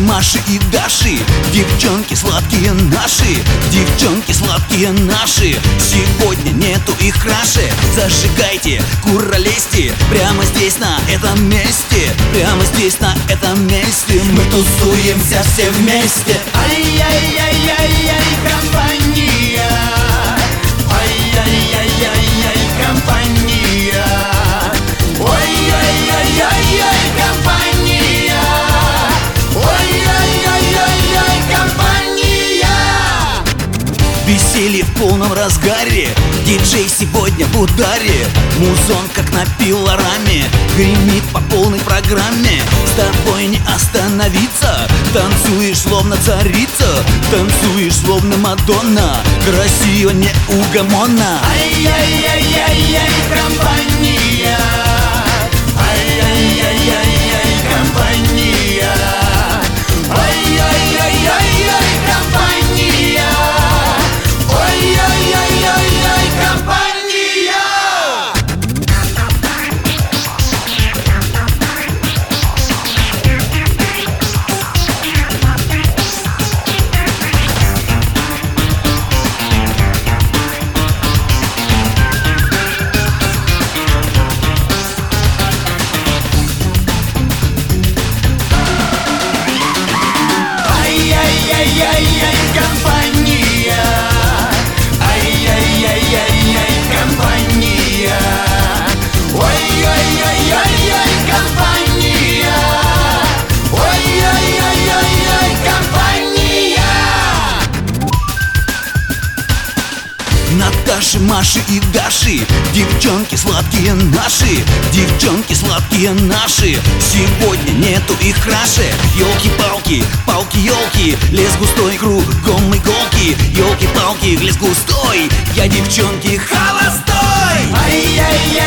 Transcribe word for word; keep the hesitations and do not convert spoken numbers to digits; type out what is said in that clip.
Маши и Даши, девчонки сладкие наши, девчонки сладкие наши. Сегодня нету их краше. Зажигайте, куролесьте, прямо здесь на этом месте, прямо здесь на этом месте. Мы тусуемся все вместе. Ай-яй-яй-яй-яй, компания. Ай-яй-яй-яй-яй, компания. Ой-яй-яй-яй-яй, компания. Ой-яй-яй-яй-яй, компания. Веселье в полном разгаре, диджей сегодня в ударе. Музон как на пилораме, гремит по полной программе. С тобой не остановиться, танцуешь словно царица, танцуешь словно Мадонна, красиво неугомонно. Ай-яй-яй-яй-яй, компания. Ай-яй-яй-яй-яй, компания. Ай-яй-яй-яй-яй, компания. Ой-яй-яй-яй-яй, компания. Ай-яй-яй-яй-яй, компания. Ай-яй-яй-яй-яй, компания. Ой-яй-яй-яй-яй, компания. Ой-яй-яй-яй-яй, компания. Наташи, Маши и Даши, девчонки сладкие наши, девчонки сладкие наши. Сегодня нету их краше. Ёлки-палки, палки-ёлки, лес густой, кругом иголки. Ёлки-палки, лес густой, я девчонки холостой. Ай-яй-яй.